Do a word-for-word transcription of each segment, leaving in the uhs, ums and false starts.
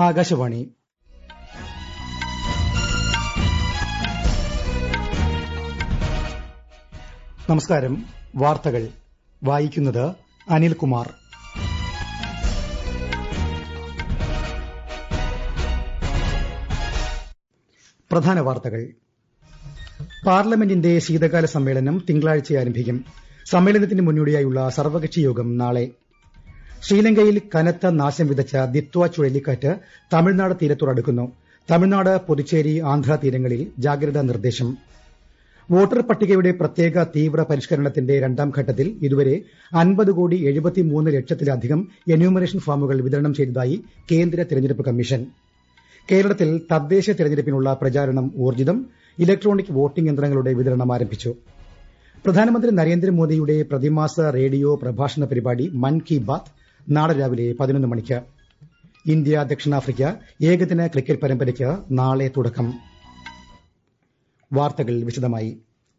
ആകാശവാണി. നമസ്കാരം. വാർത്തകൾ വായിക്കുന്നത് അനിൽകുമാർ. പ്രധാന വാർത്തകൾ. പാർലമെന്റിന്റെ ശീതകാല സമ്മേളനം തിങ്കളാഴ്ച ആരംഭിക്കും. സമ്മേളനത്തിന് മുന്നോടിയായുള്ള സർവകക്ഷി യോഗം നാളെ. ശ്രീലങ്കയിൽ കനത്ത നാശം വിതച്ച ദിത്വ ചുഴലിക്കാറ്റ് തമിഴ്നാട് തീരത്തോടടുക്കുന്നു. തമിഴ്നാട്, പുതുച്ചേരി, ആന്ധ്ര തീരങ്ങളിൽ ജാഗ്രതാ നിർദ്ദേശം. വോട്ടർ പട്ടികയുടെ പ്രത്യേക തീവ്ര പരിഷ്കരണത്തിന്റെ രണ്ടാം ഘട്ടത്തിൽ ഇതുവരെ അൻപത് കോടി എഴുപത്തിമൂന്ന് ലക്ഷത്തിലധികം എന്യൂമറേഷൻ ഫോമുകൾ വിതരണം ചെയ്തതായി കേന്ദ്ര തെരഞ്ഞെടുപ്പ് കമ്മീഷൻ. കേരളത്തിൽ തദ്ദേശ തെരഞ്ഞെടുപ്പിനുള്ള പ്രചാരണം ഊർജ്ജിതം. ഇലക്ട്രോണിക് വോട്ടിംഗ് യന്ത്രങ്ങളുടെ വിതരണം ആരംഭിച്ചു. പ്രധാനമന്ത്രി നരേന്ദ്രമോദിയുടെ പ്രതിമാസ റേഡിയോ പ്രഭാഷണ പരിപാടി മൻ കി ബാത്ത് നാളെ രാവിലെ പതിനൊന്ന് മണിക്ക്. ഇന്ത്യ ദക്ഷിണാഫ്രിക്ക ഏകദിന ക്രിക്കറ്റ് പരമ്പരയ്ക്ക് നാളെ തുടക്കം. വാർത്തകൾ വിശദമായി.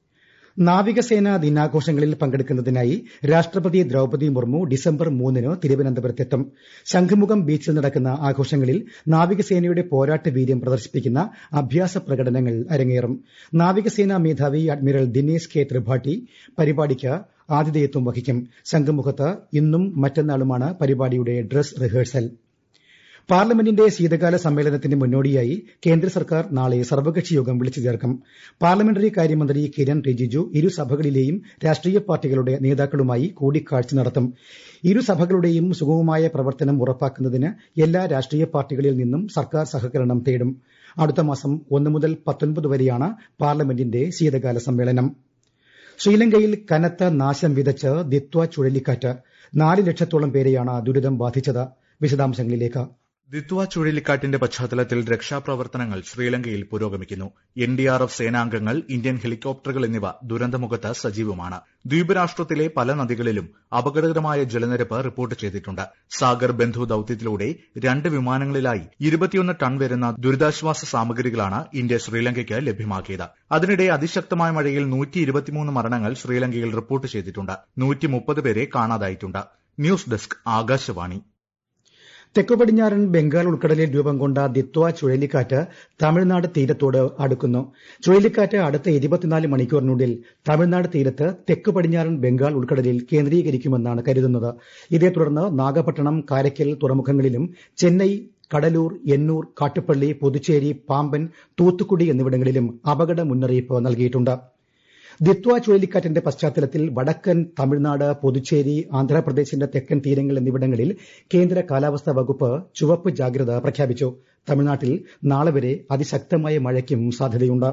നാവികസേനാ ദിനാഘോഷങ്ങളിൽ പങ്കെടുക്കുന്നതിനായി രാഷ്ട്രപതി ദ്രൌപദി മുർമു ഡിസംബർ മൂന്നിന് തിരുവനന്തപുരത്തെത്തും. ശംഖുമുഖം ബീച്ചിൽ നടക്കുന്ന ആഘോഷങ്ങളിൽ നാവികസേനയുടെ പോരാട്ട വീര്യം പ്രദർശിപ്പിക്കുന്ന അഭ്യാസ പ്രകടനങ്ങൾ അരങ്ങേറും. നാവികസേനാ മേധാവി അഡ്മിറൽ ദിനേശ് കെ ത്രിപാഠി പരിപാടിക്ക് ആതിഥേയത്വം വഹിക്കും. ശംഖുമുഖത്ത് ഇന്നും മറ്റന്നാളുമാണ് പരിപാടിയുടെ ഡ്രസ് റിഹേഴ്സൽ. പാർലമെന്റിന്റെ ശീതകാല സമ്മേളനത്തിന് മുന്നോടിയായി കേന്ദ്ര സർക്കാർ നാളെ സർവകക്ഷി യോഗം വിളിച്ചു ചേർക്കും. പാർലമെന്ററി കാര്യമന്ത്രി കിരൺ റിജിജു ഇരുസഭകളിലെയും രാഷ്ട്രീയ പാർട്ടികളുടെ നേതാക്കളുമായി കൂടിക്കാഴ്ച നടത്തും. ഇരുസഭകളുടെയും സുഗമമായ പ്രവർത്തനം ഉറപ്പാക്കുന്നതിന് എല്ലാ രാഷ്ട്രീയ പാർട്ടികളിൽ നിന്നും സർക്കാർ സഹകരണം തേടും. അടുത്ത മാസം ഒന്ന് മുതൽ പത്തൊൻപത് വരെയാണ് പാർലമെന്റിന്റെ ശീതകാല സമ്മേളനം. ശ്രീലങ്കയിൽ കനത്ത നാശം വിതച്ച് ദിത്വ ചുഴലിക്കാറ്റ് നാല് ലക്ഷത്തോളം പേരെയാണ് ദുരിതം ബാധിച്ചത്. വിശദാംശങ്ങളിലേക്ക്. ദിത്വ ചുഴലിക്കാറ്റിന്റെ പശ്ചാത്തലത്തിൽ രക്ഷാപ്രവർത്തനങ്ങൾ ശ്രീലങ്കയിൽ പുരോഗമിക്കുന്നു. എൻ ഡി ആർ എഫ് സേനാംഗങ്ങൾ, ഇന്ത്യൻ ഹെലികോപ്റ്ററുകൾ എന്നിവ ദുരന്തമുഖത്ത് സജീവമാണ്. ദ്വീപ് രാഷ്ട്രത്തിലെ പല നദികളിലും അപകടകരമായ ജലനിരപ്പ് റിപ്പോർട്ട് ചെയ്തിട്ടുണ്ട്. സാഗർ ബന്ധു ദൌത്യത്തിലൂടെ രണ്ട് വിമാനങ്ങളിലായി ഇരുപത്തിയൊന്ന് ടൺ വരുന്ന ദുരിതാശ്വാസ സാമഗ്രികളാണ് ഇന്ത്യ ശ്രീലങ്കയ്ക്ക് ലഭ്യമാക്കിയത്. അതിനിടെ അതിശക്തമായ മഴയിൽ നൂറ്റി ഇരുപത്തിമൂന്ന് മരണങ്ങൾ ശ്രീലങ്കയിൽ റിപ്പോർട്ട് ചെയ്തിട്ടുണ്ട്. നൂറ്റി മുപ്പത് പേരെ കാണാതായിട്ടുണ്ട്. News desk Akashvani. തെക്കു പടിഞ്ഞാറൻ ബംഗാൾ ഉൾക്കടലിൽ രൂപം കൊണ്ട ദിത്വ ചുഴലിക്കാറ്റ് തമിഴ്നാട് തീരത്തോട് അടുക്കുന്നു. ചുഴലിക്കാറ്റ് അടുത്ത ഇരുപത്തിനാല് മണിക്കൂറിനുള്ളിൽ തമിഴ്നാട് തീരത്ത് തെക്കു പടിഞ്ഞാറൻ ബംഗാൾ ഉൾക്കടലിൽ കേന്ദ്രീകരിക്കുമെന്നാണ് കരുതുന്നത്. ഇതേ തുടർന്ന് നാഗപട്ടണം, കാരയ്ക്കൽ തുറമുഖങ്ങളിലും ചെന്നൈ, കടലൂർ, എണ്ണൂർ, കാട്ടുപള്ളി, പുതുച്ചേരി, പാമ്പൻ, തൂത്തുക്കുടി എന്നിവിടങ്ങളിലും അപകട മുന്നറിയിപ്പ് നൽകിയിട്ടുണ്ട്. ദിത്വ ചുഴലിക്കാറ്റിന്റെ പശ്ചാത്തലത്തിൽ വടക്കൻ തമിഴ്നാട്, പുതുച്ചേരി, ആന്ധ്രാപ്രദേശിന്റെ തെക്കൻ തീരങ്ങൾ എന്നിവിടങ്ങളിൽ കേന്ദ്ര കാലാവസ്ഥാ വകുപ്പ് ചുവപ്പ് ജാഗ്രത പ്രഖ്യാപിച്ചു. തമിഴ്നാട്ടിൽ നാളെ വരെ അതിശക്തമായ മഴയ്ക്കും സാധ്യതയുണ്ട്.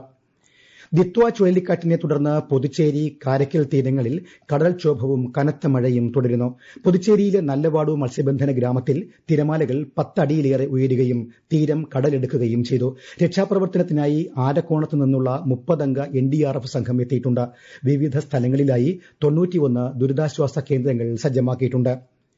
ദിത്വ ചുഴലിക്കാറ്റിനെ തുടർന്ന് പുതുച്ചേരി, കാരയ്ക്കൽ തീരങ്ങളിൽ കടൽക്ഷോഭവും കനത്ത മഴയും തുടരുന്നു. പുതുച്ചേരിയിലെ നല്ലവാടു മത്സ്യബന്ധന ഗ്രാമത്തിൽ തിരമാലകൾ പത്തടിയിലേറെ ഉയരുകയും തീരം കടലെടുക്കുകയും ചെയ്തു. രക്ഷാപ്രവർത്തനത്തിനായി ആരക്കോണത്ത് നിന്നുള്ള മുപ്പതംഗ എൻ ഡി ആർ എഫ് സംഘം എത്തിയിട്ടുണ്ട്. വിവിധ സ്ഥലങ്ങളിലായി തൊണ്ണൂറ്റിയൊന്ന് ദുരിതാശ്വാസ കേന്ദ്രങ്ങൾ സജ്ജമാക്കിയിട്ടുണ്ട്.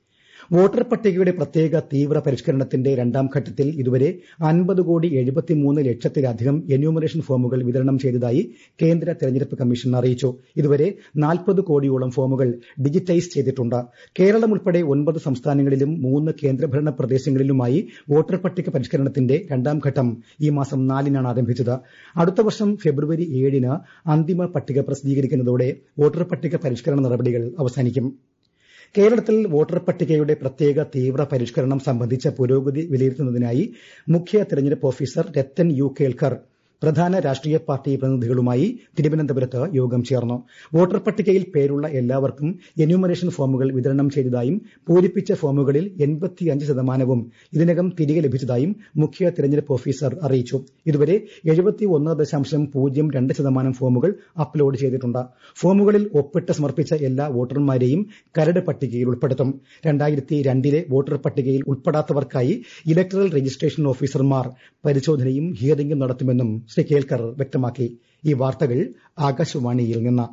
വോട്ടർ പട്ടികയുടെ പ്രത്യേക തീവ്ര പരിഷ്കരണത്തിന്റെ രണ്ടാം ഘട്ടത്തിൽ ഇതുവരെ അൻപത് കോടി എഴുപത്തിമൂന്ന് ലക്ഷത്തിലധികം എന്യൂമറേഷൻ ഫോമുകൾ വിതരണം ചെയ്തതായി കേന്ദ്ര തെരഞ്ഞെടുപ്പ് കമ്മീഷൻ അറിയിച്ചു. ഇതുവരെ നാൽപ്പത് കോടിയോളം ഫോമുകൾ ഡിജിറ്റൈസ് ചെയ്തിട്ടുണ്ട്. കേരളം ഉൾപ്പെടെ ഒൻപത് സംസ്ഥാനങ്ങളിലും മൂന്ന് കേന്ദ്രഭരണ പ്രദേശങ്ങളിലുമായി വോട്ടർ പട്ടിക പരിഷ്കരണത്തിന്റെ രണ്ടാം ഘട്ടം ഈ മാസം നാലിനാണ് ആരംഭിച്ചത്. അടുത്ത വർഷം ഫെബ്രുവരി ഏഴിന് അന്തിമ പട്ടിക പ്രസിദ്ധീകരിക്കുന്നതോടെ വോട്ടർ പട്ടിക പരിഷ്കരണ നടപടികൾ അവസാനിക്കും. കേരളത്തിൽ വോട്ടർ പട്ടികയുടെ പ്രത്യേക തീവ്ര പരിഷ്കരണം സംബന്ധിച്ച പുരോഗതി വിലയിരുത്തുന്നതിനായി മുഖ്യ തെരഞ്ഞെടുപ്പ് ഓഫീസർ രത്തൻ യു കേൽക്കർ പ്രധാന രാഷ്ട്രീയ പാർട്ടി പ്രതിനിധികളുമായി തിരുവനന്തപുരത്ത് യോഗം ചേർന്നു. വോട്ടർ പട്ടികയിൽ പേരുള്ള എല്ലാവർക്കും എന്യൂമറേഷൻ ഫോമുകൾ വിതരണം ചെയ്തതായും പൂരിപ്പിച്ച ഫോമുകളിൽ എൺപത്തിയഞ്ച് ശതമാനവും ഇതിനകം തിരികെ ലഭിച്ചതായും മുഖ്യ തെരഞ്ഞെടുപ്പ് ഓഫീസർ അറിയിച്ചു. ഇതുവരെ എഴുപത്തിയൊന്ന് ദശാംശം പൂജ്യം രണ്ട് ശതമാനം ഫോമുകൾ അപ്ലോഡ് ചെയ്തിട്ടുണ്ട്. ഫോമുകളിൽ ഒപ്പിട്ട് സമർപ്പിച്ച എല്ലാ വോട്ടർമാരെയും കരട് പട്ടികയിൽ ഉൾപ്പെടുത്തും. രണ്ടായിരത്തി രണ്ടിലെ വോട്ടർ പട്ടികയിൽ ഉൾപ്പെടാത്തവർക്കായി ഇലക്ടറൽ രജിസ്ട്രേഷൻ ഓഫീസർമാർ പരിശോധനയും ഹിയറിംഗും നടത്തുമെന്നും ശ്രീ കേൽക്കർ വ്യക്തമാക്കി. ഈ വാർത്തകൾ ആകാശവാണിയിൽ നിന്ന്.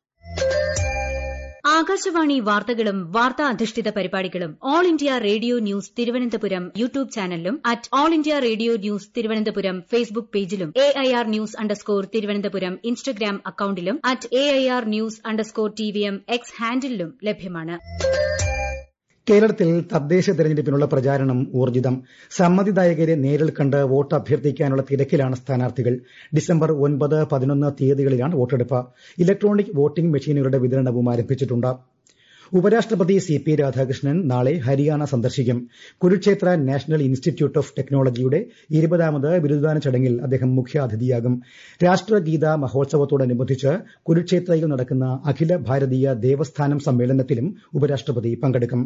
ആകാശവാണി വാർത്തകളും വാർത്താ അധിഷ്ഠിത പരിപാടികളും All India Radio News Thiruvananthapuram YouTube ചാനലിലും at All India Radio News Thiruvananthapuram Facebook പേജിലും A I R news underscore Thiruvananthapuram Instagram അക്കൌണ്ടിലും at A I R news underscore T V M X ഹാൻഡിലും ലഭ്യമാണ്. കേരളത്തിൽ തദ്ദേശ തെരഞ്ഞെടുപ്പിനുള്ള പ്രചാരണം ഊർജിതം. സമ്മതിദായകരെ നേരിൽ കണ്ട് വോട്ട് അഭ്യർത്ഥിക്കാനുള്ള തിരക്കിലാണ് സ്ഥാനാർത്ഥികൾ. ഡിസംബർ ഒൻപത് പതിനൊന്ന് തീയതികളിലാണ് വോട്ടെടുപ്പ്. ഇലക്ട്രോണിക് വോട്ടിംഗ് മെഷീനുകളുടെ വിതരണവും ആരംഭിച്ചിട്ടുണ്ട്. ഉപരാഷ്ട്രപതി സി പി രാധാകൃഷ്ണൻ നാളെ ഹരിയാന സന്ദർശിക്കും. കുരുക്ഷേത്ര നാഷണൽ ഇൻസ്റ്റിറ്റ്യൂട്ട് ഓഫ് ടെക്നോളജിയുടെ ഇരുപതാമത് ബിരുദദാന ചടങ്ങിൽ അദ്ദേഹം മുഖ്യാതിഥിയാകും. രാഷ്ട്രഗീത മഹോത്സവത്തോടനുബന്ധിച്ച് കുരുക്ഷേത്രയിൽ നടക്കുന്ന അഖില ഭാരതീയ ദേവസ്ഥാനം സമ്മേളനത്തിലും ഉപരാഷ്ട്രപതി പങ്കെടുക്കും.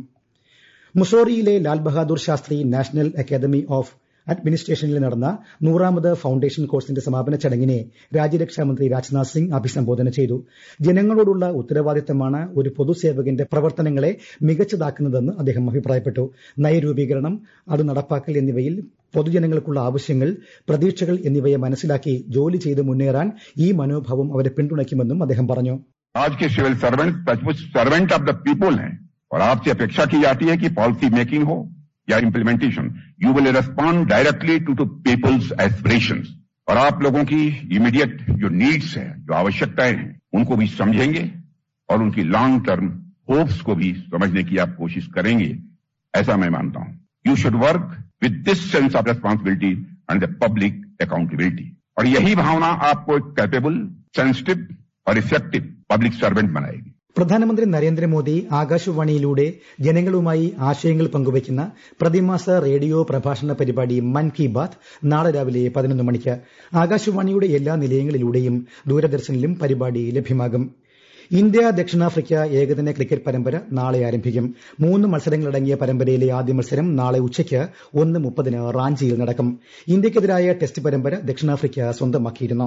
മുസോറിയിലെ Lal Bahadur Shastri National Academy of അഡ്മിനിസ്ട്രേഷനിൽ നടന്ന നൂറാമത് ഫൌണ്ടേഷൻ കോഴ്സിന്റെ സമാപന ചടങ്ങിനെ രാജ്യരക്ഷാമന്ത്രി രാജ്നാഥ് സിംഗ് അഭിസംബോധന ചെയ്തു. ജനങ്ങളോടുള്ള ഉത്തരവാദിത്തമാണ് ഒരു പൊതുസേവകന്റെ പ്രവർത്തനങ്ങളെ മികച്ചതാക്കുന്നതെന്ന് അദ്ദേഹം അഭിപ്രായപ്പെട്ടു. നയരൂപീകരണം, അത് നടപ്പാക്കൽ എന്നിവയിൽ പൊതുജനങ്ങൾക്കുള്ള ആവശ്യങ്ങൾ, പ്രതീക്ഷകൾ എന്നിവയെ മനസ്സിലാക്കി ജോലി ചെയ്ത് മുന്നേറാൻ ഈ മനോഭാവം അവരെ പിന്തുണയ്ക്കുമെന്നും അദ്ദേഹം പറഞ്ഞു. आज के सिविल सर्वेंट सचमुच सर्वेंट ऑफ द पीपल हैं और आपसे अपेक्षा की जाती है कि पॉलिसी मेकिंग हो या implementation, you will respond directly to to people's aspirations और आप लोगों की इमीडिएट जो नीड्स है, जो आवश्यकताएं हैं, उनको भी समझेंगे और उनकी लॉन्ग टर्म होप्स को भी समझने की आप कोशिश करेंगे, ऐसा मैं मानता हूं. You should work with this sense of responsibility and the public accountability और यही भावना आपको एक कैपेबल, सेंसिटिव और इफेक्टिव പബ്ലിക് സർവന്റ് बनाएगी. പ്രധാനമന്ത്രി നരേന്ദ്രമോദി ആകാശവാണിയിലൂടെ ജനങ്ങളുമായി ആശയങ്ങൾ പങ്കുവയ്ക്കുന്ന പ്രതിമാസ റേഡിയോ പ്രഭാഷണ പരിപാടി മൻ കി ബാത്ത് നാളെ രാവിലെ പതിനൊന്ന് മണിക്ക് ആകാശവാണിയുടെ എല്ലാ നിലയങ്ങളിലൂടെയും ദൂരദർശനിലും പരിപാടി ലഭ്യമാകും. ഇന്ത്യ ദക്ഷിണാഫ്രിക്ക ഏകദിന ക്രിക്കറ്റ് പരമ്പര നാളെ ആരംഭിക്കും. മൂന്ന് മത്സരങ്ങളടങ്ങിയ പരമ്പരയിലെ ആദ്യ മത്സരം നാളെ ഉച്ചയ്ക്ക് ഒന്ന് മുപ്പതിന് റാഞ്ചിയിൽ നടക്കും. ഇന്ത്യയ്ക്കെതിരായ ടെസ്റ്റ് പരമ്പര ദക്ഷിണാഫ്രിക്ക സ്വന്തമാക്കിയിരുന്നു.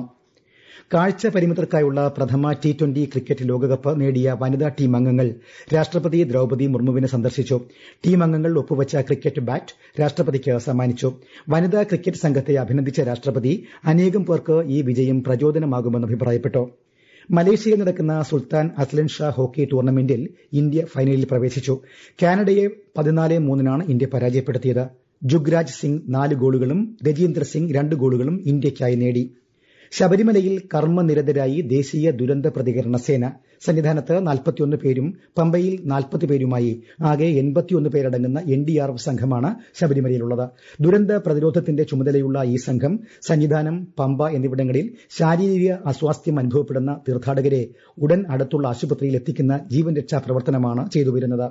കാഴ്ച പരിമിതർക്കായുള്ള പ്രഥമ ടി ട്വന്റി ക്രിക്കറ്റ് ലോകകപ്പ് നേടിയ വനിതാ ടീം അംഗങ്ങൾ രാഷ്ട്രപതി ദ്രൌപദി മുർമുവിനെ സന്ദർശിച്ചു. ടീം അംഗങ്ങൾ ഒപ്പുവച്ച ക്രിക്കറ്റ് ബാറ്റ് രാഷ്ട്രപതിക്ക് സമ്മാനിച്ചു. വനിതാ ക്രിക്കറ്റ് സംഘത്തെ അഭിനന്ദിച്ച രാഷ്ട്രപതി അനേകം പേർക്ക് ഈ വിജയം പ്രചോദനമാകുമെന്ന് അഭിപ്രായപ്പെട്ടു. മലേഷ്യയിൽ നടക്കുന്ന സുൽത്താൻ അസ്ലൻ ഷാ ഹോക്കി ടൂർണമെന്റിൽ ഇന്ത്യ ഫൈനലിൽ പ്രവേശിച്ചു. കാനഡയെ പതിനാല് മൂന്നിനാണ് ഇന്ത്യ പരാജയപ്പെടുത്തിയത്. ജുഗ്രാജ് സിംഗ് നാല് ഗോളുകളും രജീന്ദർ സിംഗ് രണ്ട് ഗോളുകളും ഇന്ത്യയ്ക്കായി നേടി. ശബരിമലയിൽ കർമ്മനിരതരായി ദേശീയ ദുരന്ത പ്രതികരണ സേന. സന്നിധാനത്ത് നാൽപ്പത്തിയൊന്ന് പേരും പമ്പയിൽ നാൽപ്പത് പേരുമായി ആകെ എൺപത്തിയൊന്ന് പേരടങ്ങുന്ന എൻ ഡി ആർ എഫ് സംഘമാണ് ശബരിമലയിലുള്ളത്. ദുരന്ത പ്രതിരോധത്തിന്റെ ചുമതലയുള്ള ഈ സംഘം സന്നിധാനം, പമ്പ എന്നിവിടങ്ങളിൽ ശാരീരിക അസ്വാസ്ഥ്യം അനുഭവപ്പെടുന്ന തീർത്ഥാടകരെ ഉടൻ അടുത്തുള്ള ആശുപത്രിയിൽ എത്തിക്കുന്ന ജീവൻ രക്ഷാ പ്രവർത്തനമാണ് ചെയ്തുവരുന്നത്.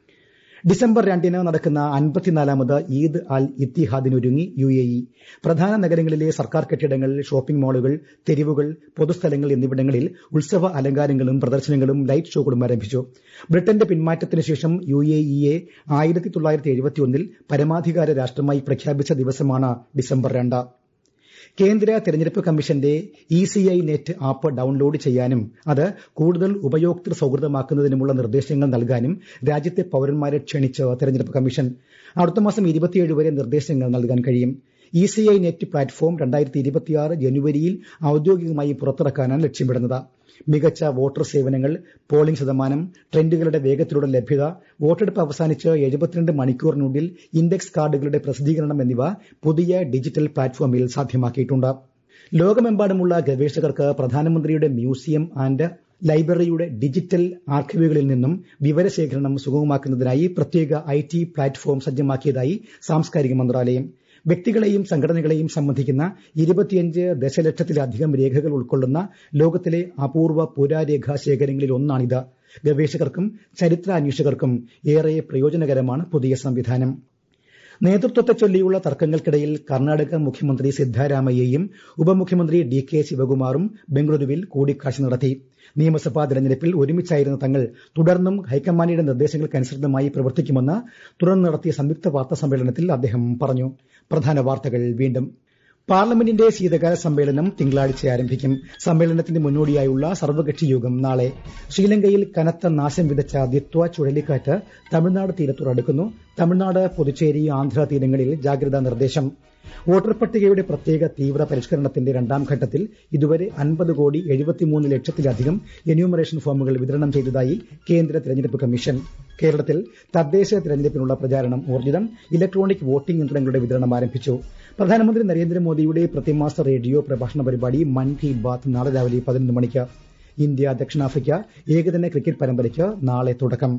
ഡിസംബർ രണ്ടിന് നടക്കുന്ന അൻപത്തിനാലാമത് ഈദ് അൽ ഇത്തിഹാദിനൊരുങ്ങി യു എ ഇ. പ്രധാന നഗരങ്ങളിലെ സർക്കാർ കെട്ടിടങ്ങൾ, ഷോപ്പിംഗ് മാളുകൾ, തെരുവുകൾ, പൊതുസ്ഥലങ്ങൾ എന്നിവിടങ്ങളിൽ ഉത്സവ അലങ്കാരങ്ങളും പ്രദർശനങ്ങളും ലൈറ്റ് ഷോകളും ആരംഭിച്ചു. ബ്രിട്ടന്റെ പിന്മാറ്റത്തിന് ശേഷം യു എ ഇയെ ആയിരത്തി തൊള്ളായിരത്തി എഴുപത്തിയൊന്നിൽ പരമാധികാര രാഷ്ട്രമായി പ്രഖ്യാപിച്ച ദിവസമാണ് ഡിസംബർ രണ്ട്. കേന്ദ്ര തെരഞ്ഞെടുപ്പ് കമ്മീഷന്റെ E C I net app download ചെയ്യാനും അത് കൂടുതൽ ഉപയോക്തൃ സൌഹൃദമാക്കുന്നതിനുമുള്ള നിർദ്ദേശങ്ങൾ നൽകാനും രാജ്യത്തെ പൌരന്മാരെ ക്ഷണിച്ച് തെരഞ്ഞെടുപ്പ് കമ്മീഷൻ. അടുത്ത മാസം ഇരുപത്തിയേഴ് വരെ നിർദ്ദേശങ്ങൾ നൽകാൻ കഴിയും. E C I net platform രണ്ടായിരത്തി ഇരുപത്തിയാറ് ജനുവരിയിൽ ഔദ്യോഗികമായി പുറത്തിറക്കാനാണ് ലക്ഷ്യമിടുന്നത്. മികച്ച വോട്ടർ സേവനങ്ങൾ, പോളിംഗ് ശതമാനം, ട്രെൻഡുകളുടെ വേഗത്തിലുള്ള ലഭ്യത, വോട്ടെടുപ്പ് അവസാനിച്ച് എഴുപത്തിരണ്ട് മണിക്കൂറിനുള്ളിൽ ഇൻഡെക്സ് കാർഡുകളുടെ പ്രസിദ്ധീകരണം എന്നിവ പുതിയ ഡിജിറ്റൽ പ്ലാറ്റ്ഫോമിൽ സാധ്യമാക്കിയിട്ടുണ്ട്. ലോകമെമ്പാടുമുള്ള ഗവേഷകർക്ക് പ്രധാനമന്ത്രിയുടെ മ്യൂസിയം ആൻഡ് ലൈബ്രറിയുടെ ഡിജിറ്റൽ ആർക്കൈവുകളിൽ നിന്നും വിവരശേഖരണം സുഗമമാക്കുന്നതിനായി പ്രത്യേക ഐ ടി പ്ലാറ്റ്ഫോം സജ്ജമാക്കിയതായി സാംസ്കാരിക മന്ത്രാലയം. വ്യക്തികളെയും സംഘടനകളെയും സംബന്ധിക്കുന്ന ഇരുപത്തിയഞ്ച് ദശലക്ഷത്തിലധികം രേഖകൾ ഉൾക്കൊള്ളുന്ന ലോകത്തിലെ അപൂർവ പുരാരേഖാ ശേഖരങ്ങളിൽ ഒന്നാണിത്. ഗവേഷകർക്കും ചരിത്രാന്വേഷകർക്കും ഏറെ പ്രയോജനകരമാണ് പുതിയ സംവിധാനം. നേതൃത്വത്തെ ചൊല്ലിയുള്ള തർക്കങ്ങൾക്കിടയിൽ കർണാടക മുഖ്യമന്ത്രി സിദ്ധാരാമയ്യയും ഉപമുഖ്യമന്ത്രി ഡി കെ ശിവകുമാറും ബംഗളൂരുവിൽ കൂടിക്കാഴ്ച നടത്തി. നിയമസഭാ തെരഞ്ഞെടുപ്പിൽ ഒരുമിച്ചായിരുന്ന തങ്ങൾ തുടർന്നും ഹൈക്കമാൻഡിന്റെ നിർദ്ദേശങ്ങൾക്കനുസൃതമായി പ്രവർത്തിക്കുമെന്ന് തുടർന്ന് നടത്തിയ സംയുക്ത വാർത്താ സമ്മേളനത്തിൽ അദ്ദേഹം പറഞ്ഞു. പ്രധാന വാർത്തകൾ വീണ്ടും. പാർലമെന്റിന്റെ ശീതകാല സമ്മേളനം തിങ്കളാഴ്ച ആരംഭിക്കും. സമ്മേളനത്തിന് മുന്നോടിയായുള്ള സർവകക്ഷി യോഗം നാളെ. ശ്രീലങ്കയിൽ കനത്ത നാശം വിതച്ച ദിത്വ ചുഴലിക്കാറ്റ് തമിഴ്നാട് തീരത്തോടടുക്കുന്നു. തമിഴ്നാട്, പുതുച്ചേരി, ആന്ധ്ര തീരങ്ങളിൽ ജാഗ്രതാ നിർദ്ദേശം. വോട്ടർ പട്ടികയുടെ പ്രത്യേക തീവ്ര പരിഷ്കരണത്തിന്റെ രണ്ടാം ഘട്ടത്തിൽ ഇതുവരെ അൻപത് കോടി എഴുപത്തിമൂന്ന് ലക്ഷത്തിലധികം എന്യൂമറേഷൻ ഫോമുകൾ വിതരണം ചെയ്തതായി കേന്ദ്ര തെരഞ്ഞെടുപ്പ് കമ്മീഷൻ. കേരളത്തിൽ തദ്ദേശ തെരഞ്ഞെടുപ്പിനുള്ള പ്രചാരണം ഊർജിതം. ഇലക്ട്രോണിക് വോട്ടിംഗ് യന്ത്രങ്ങളുടെ വിതരണം ആരംഭിച്ചു. പ്രധാനമന്ത്രി നരേന്ദ്രമോദിയുടെ പ്രതിമാസ റേഡിയോ പ്രഭാഷണ പരിപാടി മൻ കി ബാത്ത് നാളെ രാവിലെ പതിനൊന്ന് മണിക്ക്. ഇന്ത്യ ദക്ഷിണാഫ്രിക്ക ഏകദിന ക്രിക്കറ്റ് പരമ്പരയ്ക്ക് നാളെ തുടക്കം.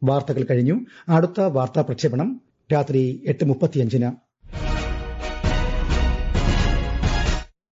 വാർത്തകൾ കഴിഞ്ഞു. അടുത്ത വാർത്താ പ്രക്ഷേപണം രാത്രി എട്ട് മുപ്പത്തിയഞ്ചിന്.